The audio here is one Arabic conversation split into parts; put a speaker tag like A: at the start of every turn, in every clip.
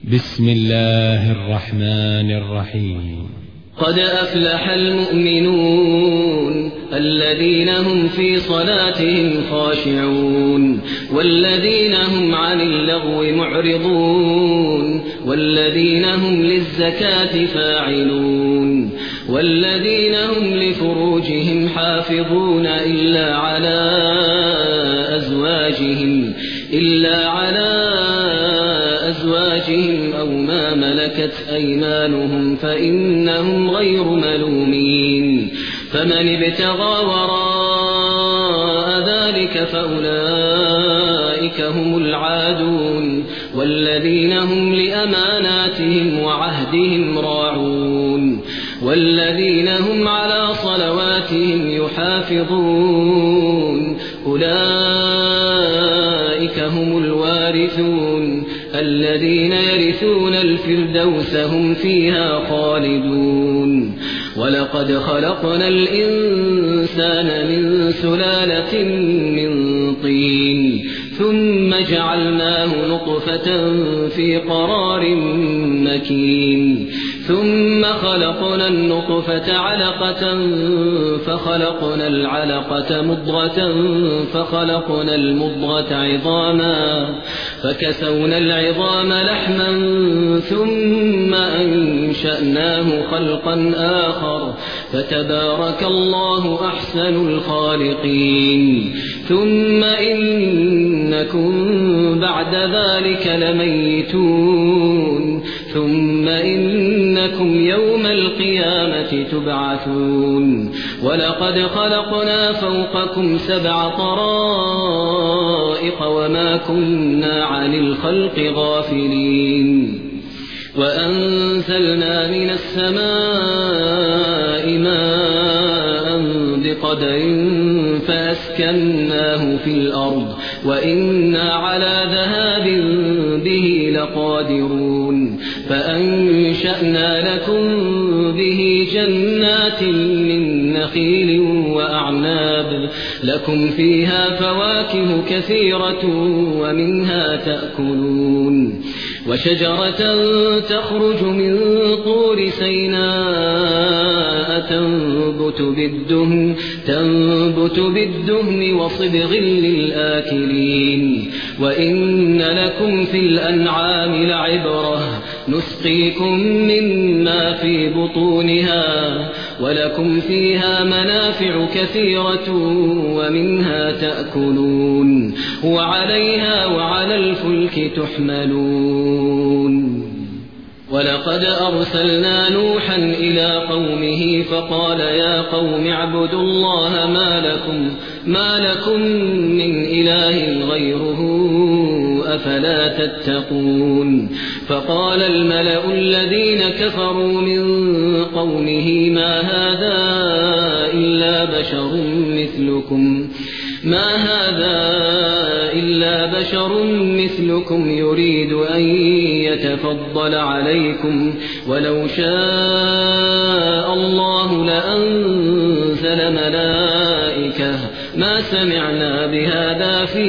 A: بسم الله الرحمن الرحيم.
B: قد أفلح المؤمنون الذين هم في صلاتهم خاشعون والذين هم عن اللغو معرضون والذين هم للزكاة فاعلون والذين هم لفروجهم حافظون إلا على أزواجهم أو ما ملكت أيمانهم فإنهم غير ملومين فمن ابتغى وراء ذلك فأولئك هم العادون والذين هم لأماناتهم وعهدهم راعون والذين هم على صلواتهم يحافظون أولئك هم الوارثون الذين يرثون الفردوس هم فيها خالدون. ولقد خلقنا الإنسان من سلالة من طين ثم جعلناه نطفة في قرار مكين ثم خلقنا النطفة علقة فخلقنا العلقة مضغة فخلقنا المضغة عظاما فكسونا العظام لحما ثم أنشأناه خلقا آخر فتبارك الله أحسن الخالقين. ثم إنكم بعد ذلك لميتون ثم إنكم يوم القيامة تبعثون. ولقد خلقنا فوقكم 7 طرائق وما كنا عن الخلق غافلين وأنزلنا من السماء ماء بقدر فأسكناه في الأرض وإنا على ذهاب به لقادرون فأنشأنا لكم به جنات من نخيل وأعناب لكم فيها فواكه كثيرة ومنها تأكلون وشجرة تخرج من طور سيناء تنبت بالدهن وصبغ للآكلين. وإن لكم في الأنعام لعبرة نسقيكم مما في بطونها ولكم فيها منافع كثيرة ومنها تأكلون وعليها وعلى الفلك تحملون. ولقد أرسلنا نوحا إلى قومه فقال يا قوم اعبدوا الله ما لكم من إله غيره أفلا تتقون. فقال الملأ الذين كفروا من قومه ما هذا إلا بشر مثلكم يريد أن يتفضل عليكم ولو شاء الله لأنزل ملائكة ما سمعنا بهذا في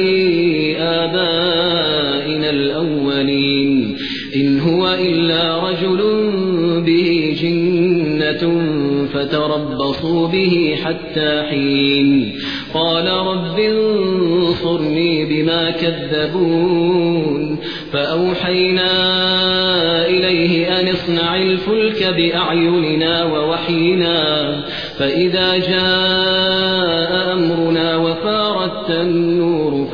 B: آبائنا الأولين إن هو إلا رجل به جنة فتربصوا به حتى حين. قال رب انصرني بما كذبون فأوحينا إليه أن اصنع الفلك بأعيننا ووحينا فإذا جاء أمرنا وفارت النور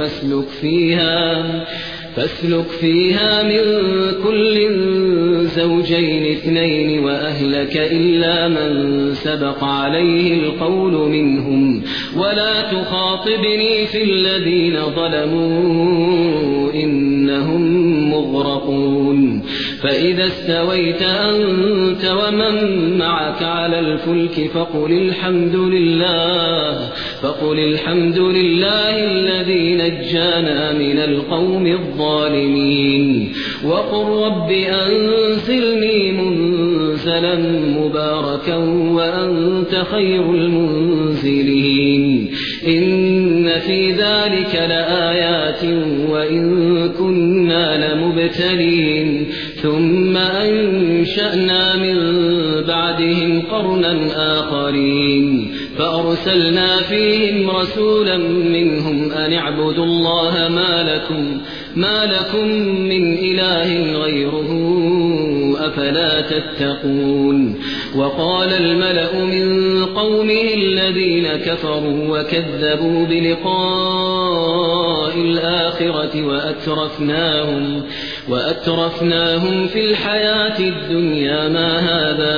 B: فاسلك فيها من كل زوجين 2 وأهلك إلا من سبق عليه القول منهم ولا تخاطبني في الذين ظلموا إنهم مغرقون. فإذا استويت أنت ومن معك على الفلك فقل الحمد لله الذي نجانا من القوم الظالمين. وقل رب أنزلني منزلا مباركا وأنت خير المنزلين. إن في ذلك لآيات وإن كنا لمبتلين مبتلين ثم أنشأنا من بعدهم قرنا آخرين فأرسلنا فيهم رسولا منهم أن اعبدوا الله ما لكم من إله غيره أفلا تتقون وقال الملأ من قومه الذين كفروا وكذبوا بلقاء الآخرة وأترفناهم في الحياة الدنيا ما هذا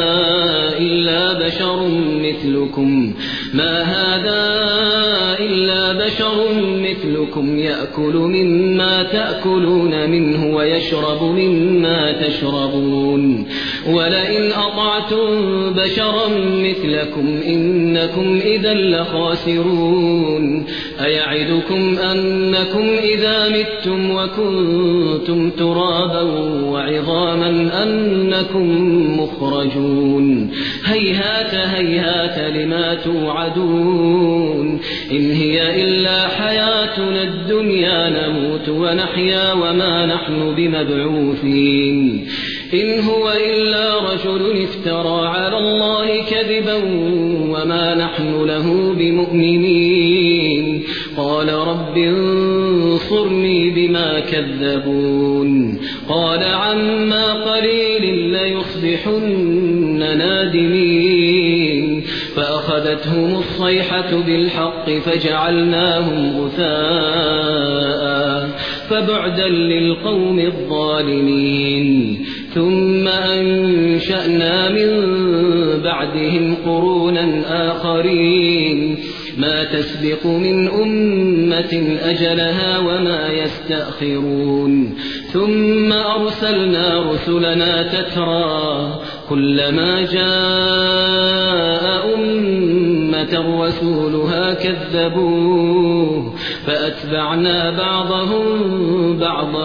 B: إلا بشر مثلكم يأكل مما تأكلون منه ويشرب مما تشربون ولئن أطعتم بشرا مثلكم إنكم إذا لخاسرون أيعدكم أنكم إذا متم وكنتم ترابا وعظاما أنكم مخرجون هيهات هيهات لما توعدون إن هي إلا حياتنا الدنيا نموت ونحيا وما نحن بمبعوثين إن هو إلا رجل افترى على الله كذبا وما نحن له بمؤمنين قال رب انصرني بما كذبون قال عما قليل ليصبحن نادمين فأخذتهم الصيحة بالحق فجعلناهم غثاء فبعدا للقوم الظالمين ثم أنشأنا من بعدهم قرونا آخرين ما تسبق من أمة أجلها وما يستأخرون ثم أرسلنا رسلنا تترى كلما جاء أمة رسولها كذبوه فأتبعنا بعضهم بعضا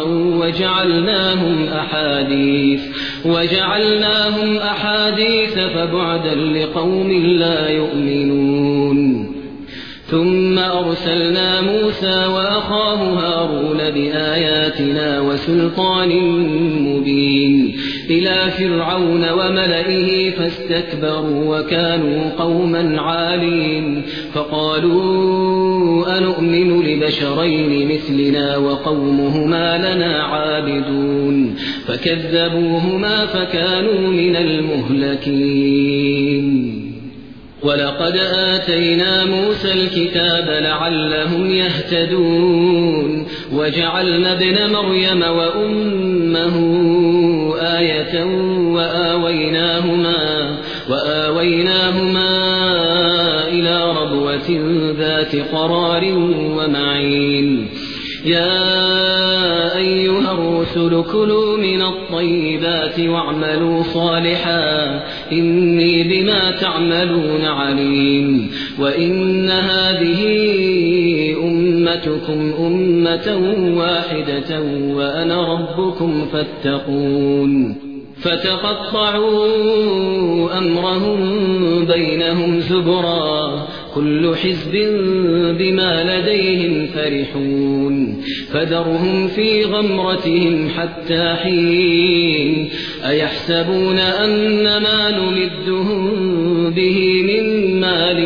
B: وجعلناهم أحاديث فبعدا لقوم لا يؤمنون ثم أرسلنا موسى وأخاه هارون بآياتنا وسلطان مبين إلى فرعون وملئه فاستكبروا وكانوا قوما عالين فقالوا أنؤمن لبشرين مثلنا وقومهما لنا عابدون فكذبوهما فكانوا من المهلكين ولقد آتينا موسى الكتاب لعلهم يهتدون وجعلنا ابن مريم وأمه آية وآويناهما إلى ربوة ذات قرار ومعين يا أيها الرسل كلوا من الطيبات واعملوا صالحا إني بما تعملون عليم وإن هذه أمتكم أمة واحدة وأنا ربكم فاتقون فتقطعوا أمرهم بينهم زبرا كل حزب بما لديهم فرحون فذرهم في غمرتهم حتى حين أيحسبون أن ما نمدهم به من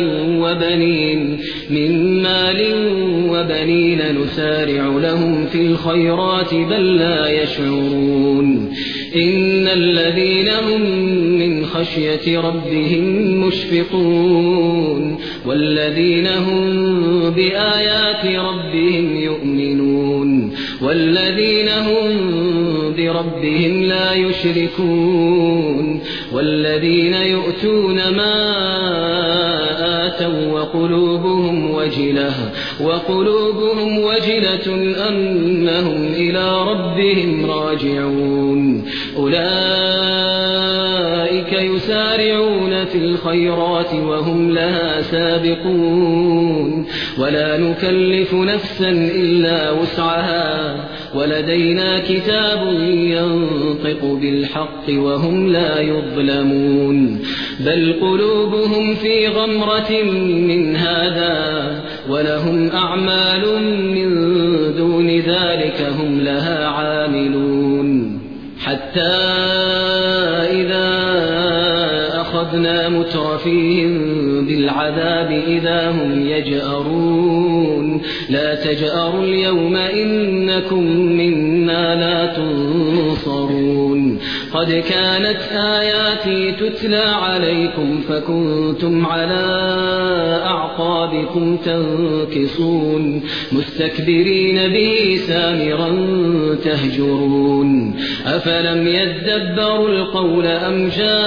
B: مال وبنين نسارع لهم في الخيرات بل لا يشعرون إن الذين هم من خشية ربهم مشفقون والذين هم بآيات ربهم يؤمنون والذين هم بربهم لا يشركون والذين يؤتون ما آتوا وقلوبهم وجلة أنهم إلى ربهم راجعون أولئك يسارعون في الخيرات وهم لها سابقون ولا نكلف نفسا إلا وسعها ولدينا كتاب ينطق ينطق بالحق وهم لا يظلمون بل قلوبهم في غمرة من هذا ولهم أعمال من دون ذلك هم لها عاملون حتى إذا أخذنا مترفيهم بالعذاب إذا هم يجأرون لا تجأروا اليوم إنكم منا لا تنصرون قد كانت آياتي تتلى عليكم فكنتم على أعقابكم تنكصون مستكبرين به سامرا تهجرون أفلم يدبروا القول أم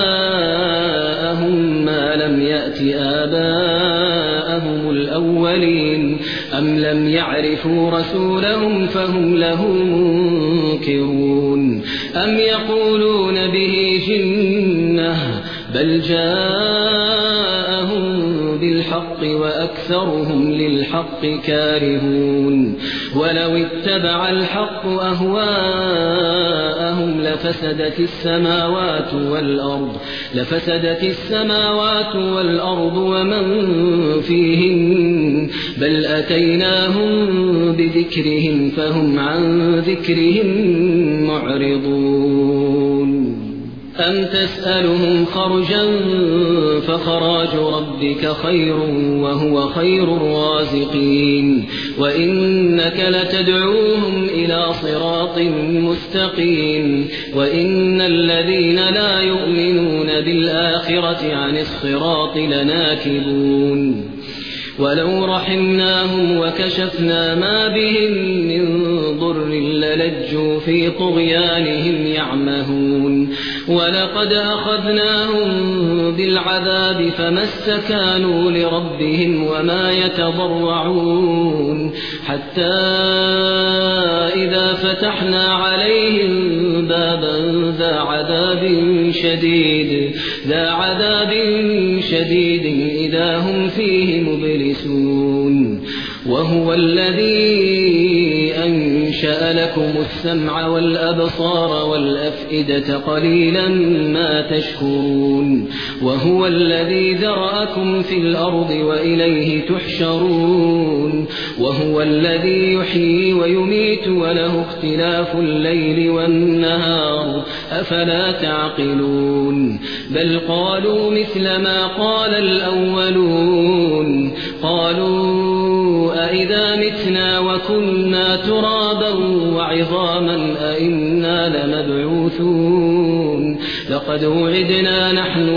B: جاءهم ما لم يأت آباءهم الأولين أم لم يعرفوا رسولهم فهم له منكرون أم يقولون به جنة بل جاءهم بالحق وأكثرهم للحق كارهون ولو اتبع الحق أهواءهم لفسدت السماوات والأرض ومن فيهن بل أتيناهم بذكرهم فهم عن ذكرهم معرضون أم تسألهم خرجا فخراج ربك خير وهو خير الرازقين وإنك لتدعوهم إلى صراط مستقيم وإن الذين لا يؤمنون بالآخرة عن الصراط لناكبون ولو رحمناهم وكشفنا ما بهم من ضر للجوا في طغيانهم يعمهون ولقد أخذناهم بالعذاب فما استكانوا لربهم وما يتضرعون حتى إذا فتحنا عليهم بابا ذا عذاب شديد إذا هم فيه مبلسون وهو الذي أنشأ لكم السمع والأبصار والأفئدة قليلا ما تشكرون وهو الذي ذرأكم في الأرض وإليه تحشرون وهو الذي يحيي ويميت وله اختلاف الليل والنهار أفلا تعقلون بل قالوا مثل ما قال الأولون قالوا أئذا متنا وكنا ترابا وعظاما أئنا لمبعوثون لقد وعدنا نحن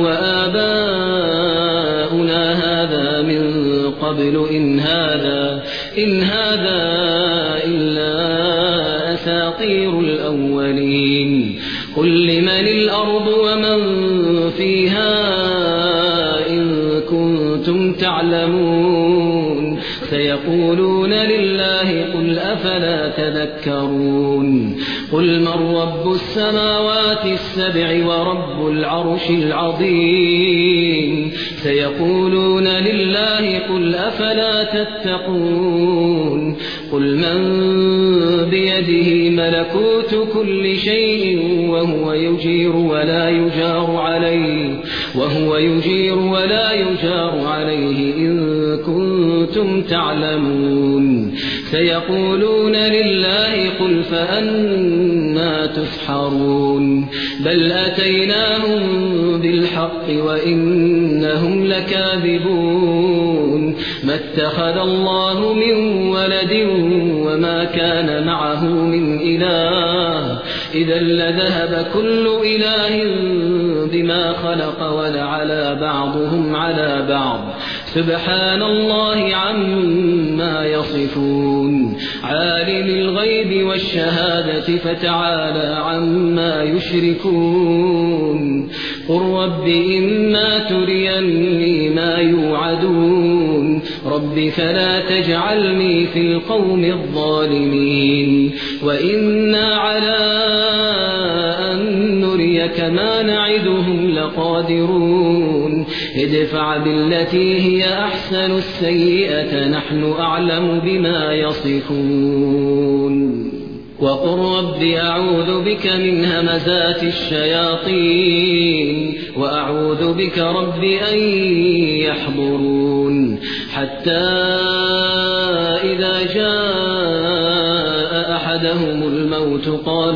B: وآباؤنا هذا من قبل إن هذا إلا أساطير الأولين قل لمن الأرض ومن فيها إن كنتم تعلمون سيقولون لله قل أفلا تذكرون قل من رب السماوات السبع ورب العرش العظيم سيقولون لله قل أفلا تتقون قل من بيده ملكوت كل شيء وهو يجير ولا يجار عليه إن كنتم تعلمون سيقولون لله قل فأنا تسحرون بل أتيناهم بالحق وإنهم لكاذبون ما اتخذ الله من ولد وما كان معه من إله إذا لذهب كل إله بما خلق ولعلى بعضهم على بعض سبحان الله عما يصفون عالم الغيب والشهادة فتعالى عما يشركون قل رب إما تريني ما يوعدون رب فلا تجعلني في القوم الظالمين وإنا على أن نريك ما نعدهم لقادرون ادفع بالتي هي أحسن السيئة نحن أعلم بما يصفون وقل رب أعوذ بك من همزات الشياطين وأعوذ بك رب أن يحضرون حتى إذا جاء أحدهم الموت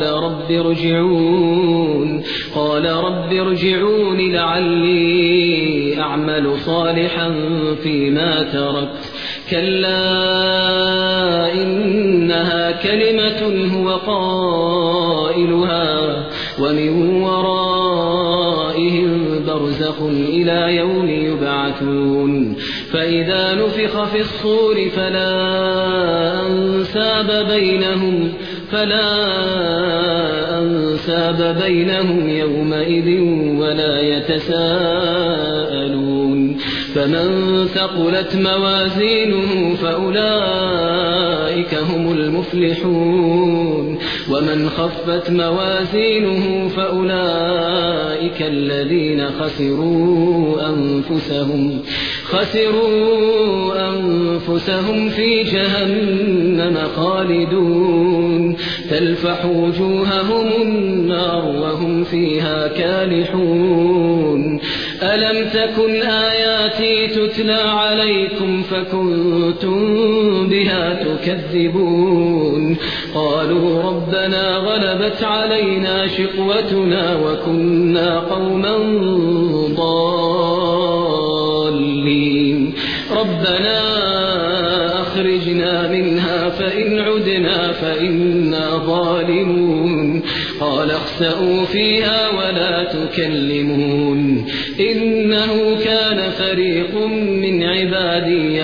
B: قال رب ارجعون لعلي أعمل صالحا فيما تركت كلا إنها كلمة هو قائلها ومن ورائهم برزخ إلى يوم يبعثون فإذا نفخ في الصور فلا أنساب بينهم يومئذ ولا يتساءلون فمن ثقلت موازينه فأولئك هم المفلحون ومن خفت موازينه فأولئك الذين خسروا أنفسهم في جهنم خالدون تلفح وجوههم النار وهم فيها كالحون ألم تكن آياتي تتلى عليكم فكنتم بها تكذبون قالوا ربنا غلبت علينا شقوتنا وكنا قوما ضالين ربنا أخرجنا منها فإن عدنا فإنا ظالمون قال اخسئوا فيها ولا تكلمون إنه كان فريق من عبادي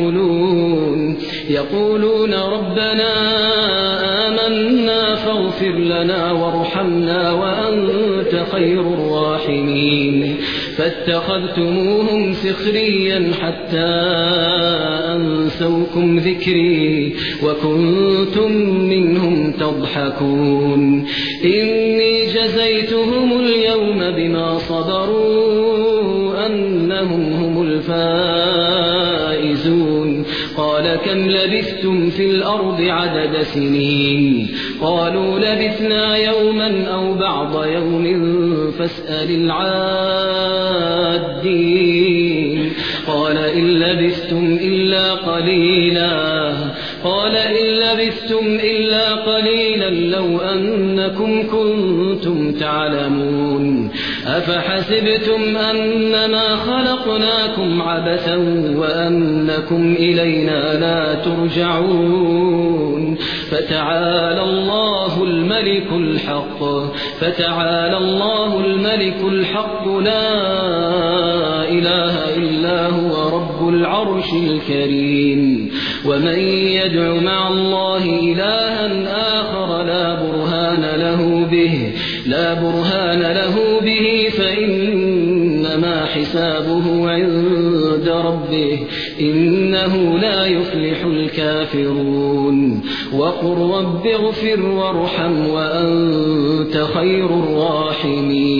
B: يقولون ربنا آمنا فاغفر لنا وارحمنا وأنت خير الراحمين فاتخذتموهم سخريا حتى أنسوكم ذكري وكنتم منهم تضحكون إني جزيتهم اليوم بما صبروا أنهم هم الفائزون قال كم لبثتم في الأرض عدد سنين قالوا لبثنا يوما أو بعض يوم فاسأل العادين قال إن لبثتم إلا قليلا لو أنكم كنتم تعلمون أفحسبتم أنما خلقناكم عبثا وأنكم إلينا لا ترجعون فتعالى الله الملك الحق لا إله إلا هو رب العرش الكريم ومن يدع مع الله إلها آخر لا برهان له به فإنما حسابه عند ربه إنه لا يفلح الكافرون وقل رب اغفر وارحم وأنت خير الراحمين